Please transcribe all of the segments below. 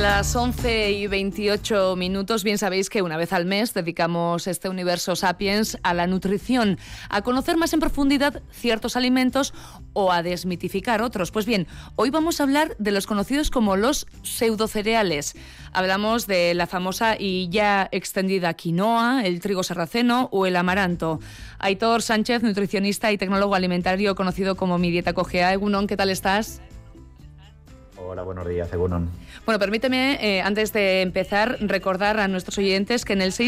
Las 11:28. Bien sabéis que una vez al mes dedicamos este Universo Sapiens a la nutrición, a conocer más en profundidad ciertos alimentos o a desmitificar otros. Pues bien, hoy vamos a hablar de los conocidos como los pseudocereales. Hablamos de la famosa y ya extendida quinoa, el trigo sarraceno o el amaranto. Aitor Sánchez, nutricionista y tecnólogo alimentario conocido como Mi Dieta Cogea. Egunon, ¿qué tal estás? Hola, buenos días, Egunon. Bueno, permíteme, antes de empezar, recordar a nuestros oyentes que en el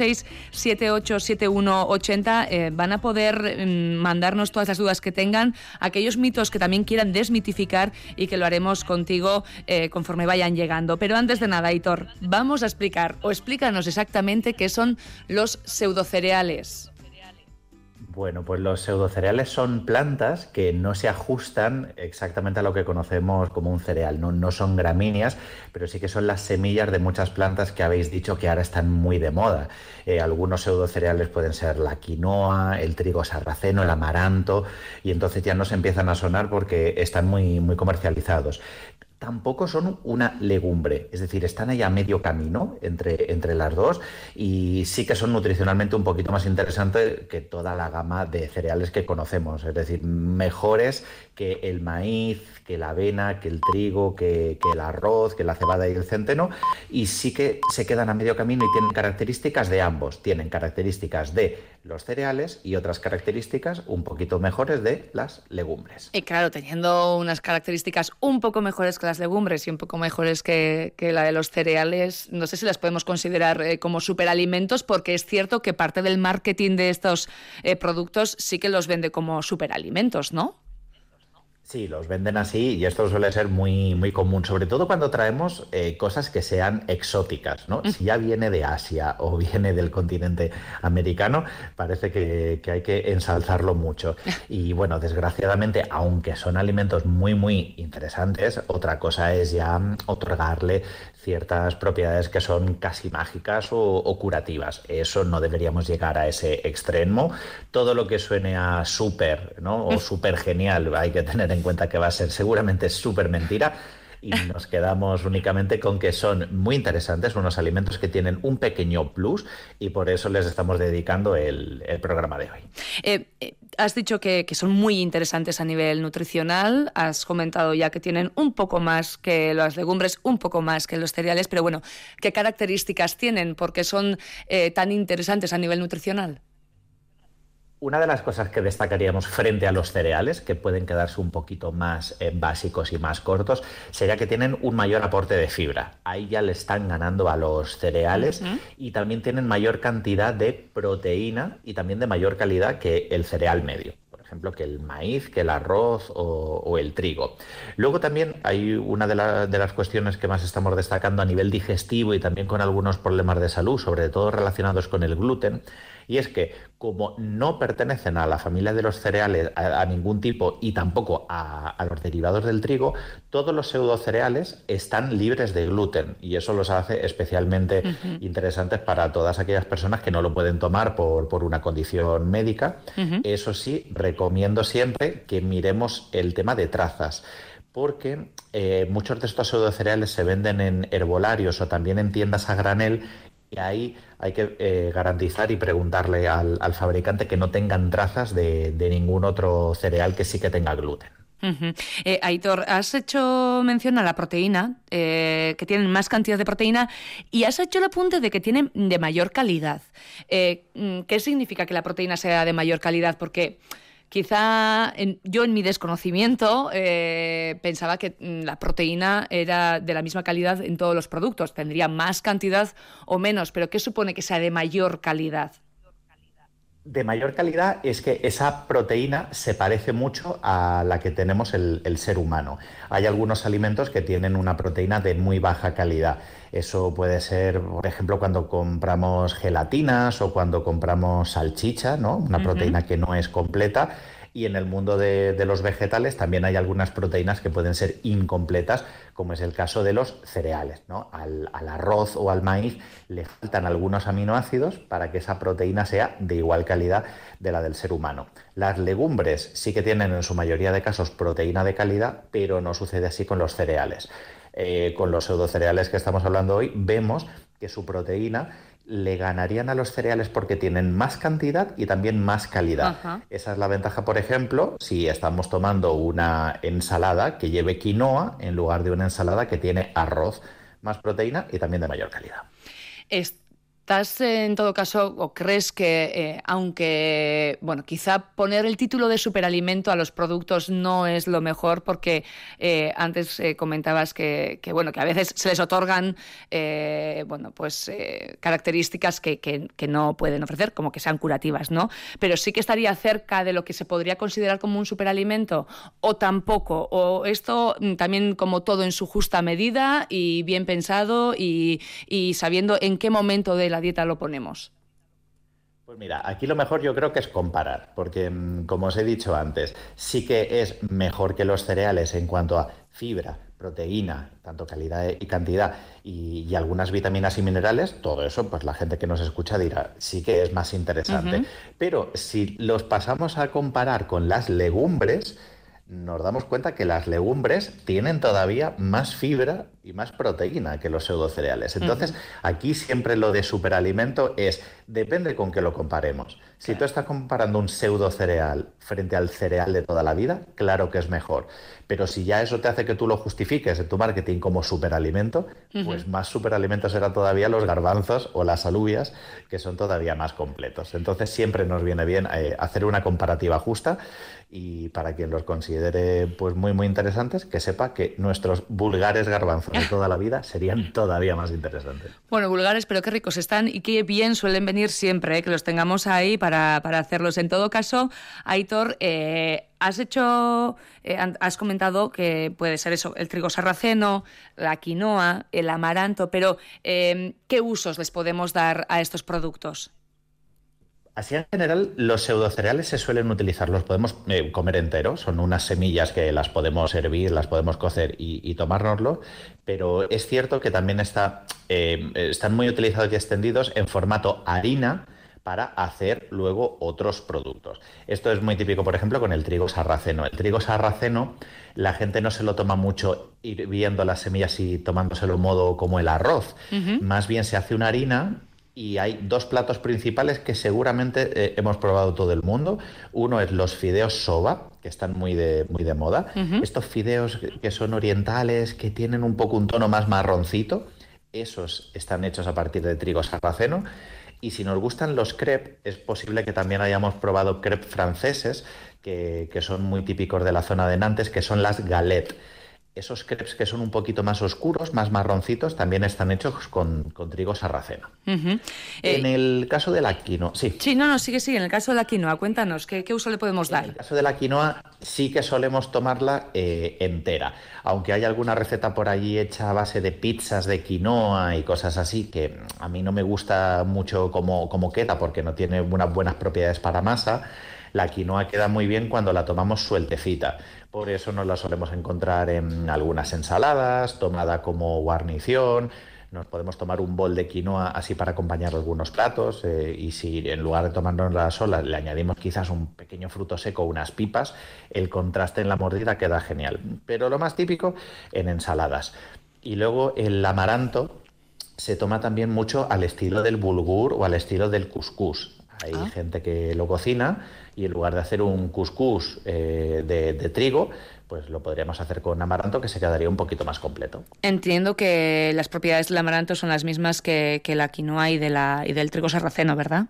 656-787180 van a poder mandarnos todas las dudas que tengan, aquellos mitos que también quieran desmitificar y que lo haremos contigo conforme vayan llegando. Pero antes de nada, Aitor, vamos a explícanos exactamente qué son los pseudocereales. Bueno, pues los pseudocereales son plantas que no se ajustan exactamente a lo que conocemos como un cereal. No son gramíneas, pero sí que son las semillas de muchas plantas que habéis dicho que ahora están muy de moda. Algunos pseudocereales pueden ser la quinoa, el trigo sarraceno, el amaranto, y entonces ya nos empiezan a sonar porque están muy comercializados. Tampoco son una legumbre, es decir, están ahí a medio camino entre las dos y sí que son nutricionalmente un poquito más interesantes que toda la gama de cereales que conocemos, es decir, mejores que el maíz, que la avena, que el trigo, que el arroz, que la cebada y el centeno, y sí que se quedan a medio camino y tienen características de ambos, tienen características de los cereales y otras características un poquito mejores de las legumbres. Y claro, teniendo unas características un poco mejores que las legumbres y un poco mejores que la de los cereales, no sé si las podemos considerar como superalimentos, porque es cierto que parte del marketing de estos productos sí que los vende como superalimentos, ¿no? Sí, los venden así y esto suele ser muy común, sobre todo cuando traemos cosas que sean exóticas, ¿no? Si ya viene de Asia o viene del continente americano, parece que hay que ensalzarlo mucho. Y bueno, desgraciadamente, aunque son alimentos muy interesantes, otra cosa es ya otorgarle ciertas propiedades que son casi mágicas o curativas. Eso no deberíamos llegar a ese extremo. Todo lo que suene a súper, ¿no? O súper genial, hay que tener en cuenta que va a ser seguramente súper mentira y nos quedamos únicamente con que son muy interesantes, unos alimentos que tienen un pequeño plus y por eso les estamos dedicando el programa de hoy. Has dicho que son muy interesantes a nivel nutricional, has comentado ya que tienen un poco más que las legumbres, un poco más que los cereales, pero bueno, ¿qué características tienen? ¿Por qué son tan interesantes a nivel nutricional? Una de las cosas que destacaríamos frente a los cereales, que pueden quedarse un poquito más básicos y más cortos, sería que tienen un mayor aporte de fibra. Ahí ya le están ganando a los cereales y también tienen mayor cantidad de proteína y también de mayor calidad que el cereal medio. Por ejemplo, que el maíz, que el arroz o el trigo. Luego también hay una de las cuestiones que más estamos destacando a nivel digestivo y también con algunos problemas de salud, sobre todo relacionados con el gluten, y es que como no pertenecen a la familia de los cereales a ningún tipo y tampoco a los derivados del trigo, todos los pseudocereales están libres de gluten y eso los hace especialmente interesantes para todas aquellas personas que no lo pueden tomar por una condición médica. Eso sí, recomiendo siempre que miremos el tema de trazas, porque muchos de estos pseudocereales se venden en herbolarios o también en tiendas a granel. Y ahí hay que garantizar y preguntarle al fabricante que no tengan trazas de ningún otro cereal que sí que tenga gluten. Aitor, has hecho mención a la proteína, que tienen más cantidad de proteína, y has hecho el apunte de que tienen de mayor calidad. ¿Qué significa que la proteína sea de mayor calidad? Porque quizá yo en mi desconocimiento pensaba que la proteína era de la misma calidad en todos los productos, tendría más cantidad o menos, pero ¿qué supone que sea de mayor calidad? De mayor calidad es que esa proteína se parece mucho a la que tenemos el ser humano. Hay algunos alimentos que tienen una proteína de muy baja calidad. Eso puede ser, por ejemplo, cuando compramos gelatinas o cuando compramos salchicha, ¿no? Una proteína que no es completa. Y en el mundo de los vegetales también hay algunas proteínas que pueden ser incompletas, como es el caso de los cereales, ¿no? Al arroz o al maíz le faltan algunos aminoácidos para que esa proteína sea de igual calidad de la del ser humano. Las legumbres sí que tienen en su mayoría de casos proteína de calidad, pero no sucede así con los cereales. con los pseudocereales que estamos hablando hoy, vemos que su proteína le ganarían a los cereales porque tienen más cantidad y también más calidad. Ajá. Esa es la ventaja, por ejemplo, si estamos tomando una ensalada que lleve quinoa en lugar de una ensalada que tiene arroz, más proteína y también de mayor calidad. ¿Estás en todo caso o crees que aunque, bueno, quizá poner el título de superalimento a los productos no es lo mejor porque antes comentabas bueno, que a veces se les otorgan características que no pueden ofrecer, como que sean curativas, ¿no? Pero sí que estaría cerca de lo que se podría considerar como un superalimento o tampoco, o esto también como todo en su justa medida y bien pensado y sabiendo en qué momento de la dieta lo ponemos. Pues mira, aquí lo mejor yo creo que es comparar, porque como os he dicho antes, sí que es mejor que los cereales en cuanto a fibra, proteína, tanto calidad y cantidad, y algunas vitaminas y minerales. Todo eso, pues la gente que nos escucha dirá, sí que es más interesante. Uh-huh. Pero si los pasamos a comparar con las legumbres, nos damos cuenta que las legumbres tienen todavía más fibra y más proteína que los pseudocereales. Entonces, aquí siempre lo de superalimento depende con qué lo comparemos. Si tú estás comparando un pseudocereal frente al cereal de toda la vida, claro que es mejor. Pero si ya eso te hace que tú lo justifiques en tu marketing como superalimento, pues más superalimento será todavía los garbanzos o las alubias, que son todavía más completos. Entonces, siempre nos viene bien hacer una comparativa justa, y para quien los considere pues muy muy interesantes, que sepa que nuestros vulgares garbanzos de toda la vida serían todavía más interesantes. Bueno, vulgares, pero qué ricos están y qué bien suelen venir siempre, que los tengamos ahí para hacerlos. En todo caso, Aitor, has comentado que puede ser eso, el trigo sarraceno, la quinoa, el amaranto, pero ¿qué usos les podemos dar a estos productos? Así en general, los pseudocereales se suelen utilizar, los podemos comer enteros, son unas semillas que las podemos hervir, las podemos cocer y tomárnoslo, pero es cierto que también están muy utilizados y extendidos en formato harina para hacer luego otros productos. Esto es muy típico, por ejemplo, con el trigo sarraceno. El trigo sarraceno, la gente no se lo toma mucho hirviendo las semillas y tomándoselo modo como el arroz. Uh-huh. Más bien se hace una harina. Y hay dos platos principales que seguramente hemos probado todo el mundo. Uno es los fideos soba, que están muy de moda. Uh-huh. Estos fideos que son orientales, que tienen un poco un tono más marroncito, esos están hechos a partir de trigo sarraceno. Y si nos gustan los crepes, es posible que también hayamos probado crepes franceses, que son muy típicos de la zona de Nantes, que son las galettes. Esos crepes que son un poquito más oscuros, más marroncitos, también están hechos con trigo sarraceno. Uh-huh. En el caso de la quinoa, sí. Sí, no, sigue. En el caso de la quinoa, cuéntanos, ¿qué uso le podemos dar? En el caso de la quinoa, sí que solemos tomarla entera. Aunque hay alguna receta por allí hecha a base de pizzas de quinoa y cosas así, que a mí no me gusta mucho cómo queda, porque no tiene unas buenas propiedades para masa. La quinoa queda muy bien cuando la tomamos sueltecita. Por eso nos la solemos encontrar en algunas ensaladas, tomada como guarnición. Nos podemos tomar un bol de quinoa así para acompañar algunos platos, y si en lugar de tomárnosla sola le añadimos quizás un pequeño fruto seco o unas pipas, el contraste en la mordida queda genial. Pero lo más típico en ensaladas. Y luego el amaranto se toma también mucho al estilo del bulgur o al estilo del cuscús. Hay gente que lo cocina y en lugar de hacer un cuscús de trigo, pues lo podríamos hacer con amaranto, que se quedaría un poquito más completo. Entiendo que las propiedades del amaranto son las mismas que la quinoa y del trigo sarraceno, ¿verdad?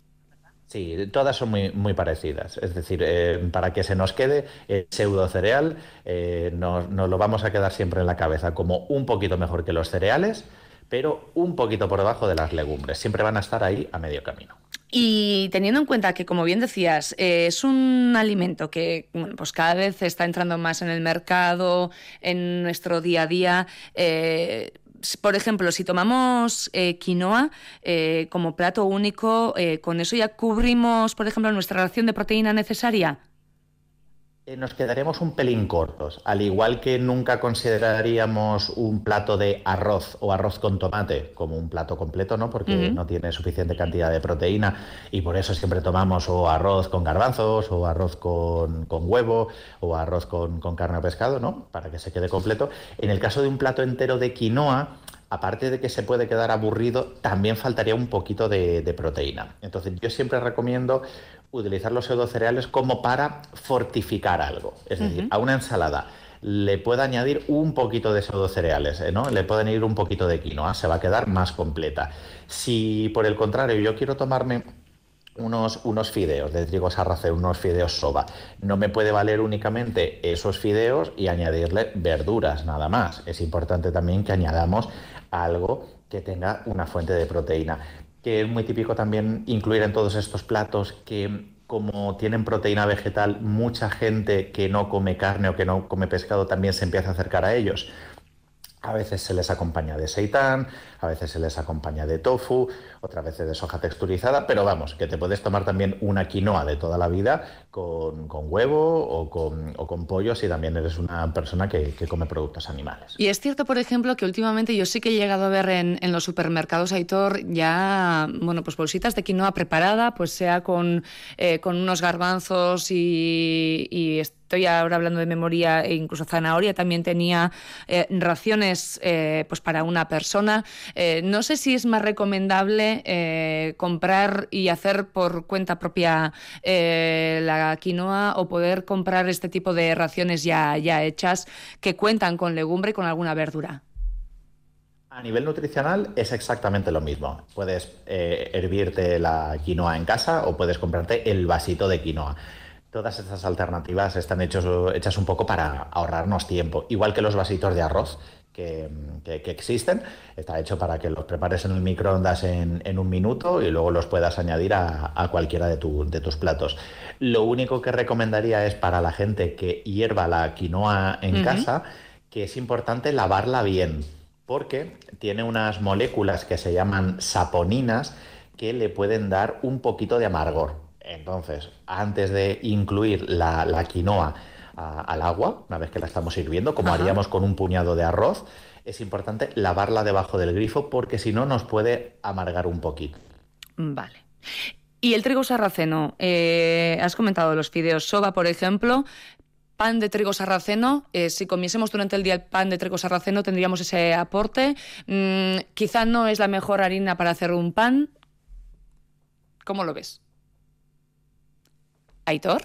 Sí, todas son muy, muy parecidas. Es decir, para que se nos quede el pseudo cereal, nos lo vamos a quedar siempre en la cabeza como un poquito mejor que los cereales, pero un poquito por debajo de las legumbres. Siempre van a estar ahí a medio camino. Y teniendo en cuenta que, como bien decías, es un alimento que pues cada vez está entrando más en el mercado, en nuestro día a día. Por ejemplo, si tomamos quinoa como plato único, ¿con eso ya cubrimos, por ejemplo, nuestra ración de proteína necesaria? Nos quedaríamos un pelín cortos, al igual que nunca consideraríamos un plato de arroz o arroz con tomate como un plato completo, ¿no? Porque no tiene suficiente cantidad de proteína y por eso siempre tomamos o arroz con garbanzos o arroz con huevo o arroz con carne o pescado, ¿no? Para que se quede completo. En el caso de un plato entero de quinoa, aparte de que se puede quedar aburrido, también faltaría un poquito de proteína. Entonces yo siempre recomiendo utilizar los pseudocereales como para fortificar algo. Es decir, a una ensalada le puedo añadir un poquito de pseudocereales, ¿no? Le puedo añadir un poquito de quinoa, se va a quedar más completa. Si por el contrario yo quiero tomarme unos fideos de trigo sarraceno, unos fideos soba, no me puede valer únicamente esos fideos y añadirle verduras nada más. Es importante también que añadamos algo que tenga una fuente de proteína, que es muy típico también incluir en todos estos platos que como tienen proteína vegetal, mucha gente que no come carne o que no come pescado también se empieza a acercar a ellos. A veces se les acompaña de seitán, a veces se les acompaña de tofu, otras veces de soja texturizada, pero vamos, que te puedes tomar también una quinoa de toda la vida con huevo o con pollo si también eres una persona que come productos animales. Y es cierto, por ejemplo, que últimamente yo sí que he llegado a ver en los supermercados, Aitor, ya, bueno, pues bolsitas de quinoa preparada, pues sea con unos garbanzos y estoy ahora hablando de memoria, e incluso zanahoria también tenía raciones pues para una persona. No sé si es más recomendable comprar y hacer por cuenta propia la quinoa o poder comprar este tipo de raciones ya hechas que cuentan con legumbre y con alguna verdura. A nivel nutricional es exactamente lo mismo. Puedes hervirte la quinoa en casa o puedes comprarte el vasito de quinoa. Todas estas alternativas están hechas un poco para ahorrarnos tiempo, igual que los vasitos de arroz que existen. Está hecho para que los prepares en el microondas en un minuto y luego los puedas añadir a cualquiera de tus platos. Lo único que recomendaría es para la gente que hierva la quinoa en casa, que es importante lavarla bien, porque tiene unas moléculas que se llaman saponinas que le pueden dar un poquito de amargor. Entonces, antes de incluir la quinoa al agua, una vez que la estamos hirviendo, como haríamos con un puñado de arroz, es importante lavarla debajo del grifo porque si no nos puede amargar un poquito. Vale. Y el trigo sarraceno, has comentado los fideos soba, por ejemplo. Pan de trigo sarraceno, si comiésemos durante el día el pan de trigo sarraceno tendríamos ese aporte. Quizá no es la mejor harina para hacer un pan. ¿Cómo lo ves? ¿Aitor?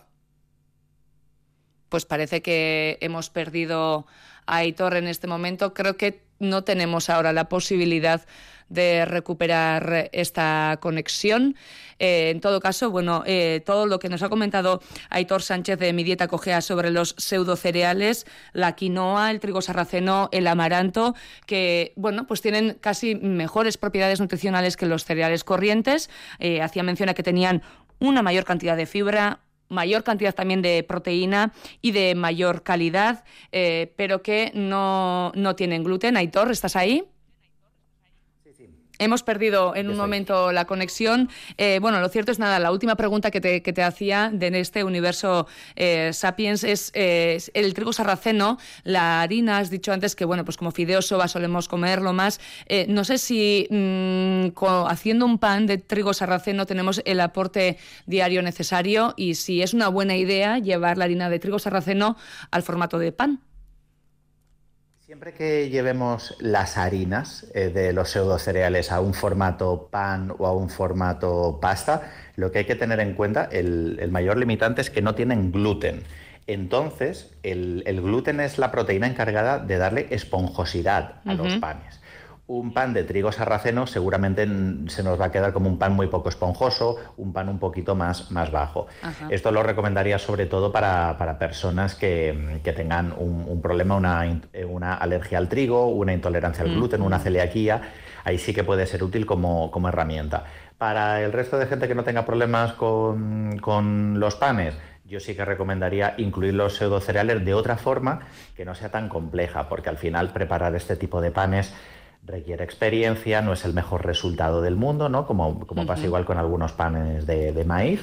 Pues parece que hemos perdido a Aitor en este momento. Creo que no tenemos ahora la posibilidad de recuperar esta conexión. En todo caso, bueno, todo lo que nos ha comentado Aitor Sánchez de Mi Dieta Cogea sobre los pseudocereales, la quinoa, el trigo sarraceno, el amaranto, que, bueno, pues tienen casi mejores propiedades nutricionales que los cereales corrientes. Hacía mención a que tenían una mayor cantidad de fibra, mayor cantidad también de proteína y de mayor calidad, pero que no tienen gluten. Aitor, ¿estás ahí? Hemos perdido en un momento la conexión. Bueno, lo cierto es nada, la última pregunta que te hacía de este universo Sapiens es el trigo sarraceno, la harina, has dicho antes que, bueno, pues como fideos soba solemos comerlo más. No sé si haciendo un pan de trigo sarraceno tenemos el aporte diario necesario y si es una buena idea llevar la harina de trigo sarraceno al formato de pan. Siempre que llevemos las harinas de los pseudocereales a un formato pan o a un formato pasta, lo que hay que tener en cuenta, el mayor limitante es que no tienen gluten. Entonces, el gluten es la proteína encargada de darle esponjosidad a los panes. Un pan de trigo sarraceno seguramente se nos va a quedar como un pan muy poco esponjoso, un pan un poquito más bajo. Esto lo recomendaría sobre todo para personas que tengan un problema, una alergia al trigo, una intolerancia al gluten, una celiaquía. Ahí sí que puede ser útil como herramienta. Para el resto de gente que no tenga problemas con los panes, yo sí que recomendaría incluir los pseudocereales de otra forma que no sea tan compleja, porque al final preparar este tipo de panes requiere experiencia, no es el mejor resultado del mundo, ¿no? Como pasa igual con algunos panes de maíz.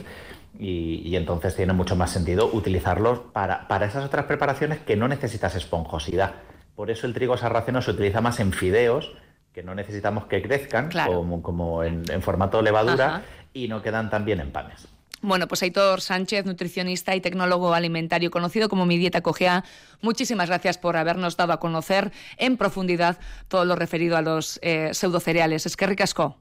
y entonces tiene mucho más sentido utilizarlos para esas otras preparaciones que no necesitas esponjosidad. Por eso el trigo sarraceno se utiliza más en fideos, que no necesitamos que crezcan, claro, como en formato levadura, ajá, y no quedan tan bien en panes. Bueno, pues Aitor Sánchez, nutricionista y tecnólogo alimentario, conocido como Mi Dieta Cogea, muchísimas gracias por habernos dado a conocer en profundidad todo lo referido a los pseudocereales. Eskerrik asko.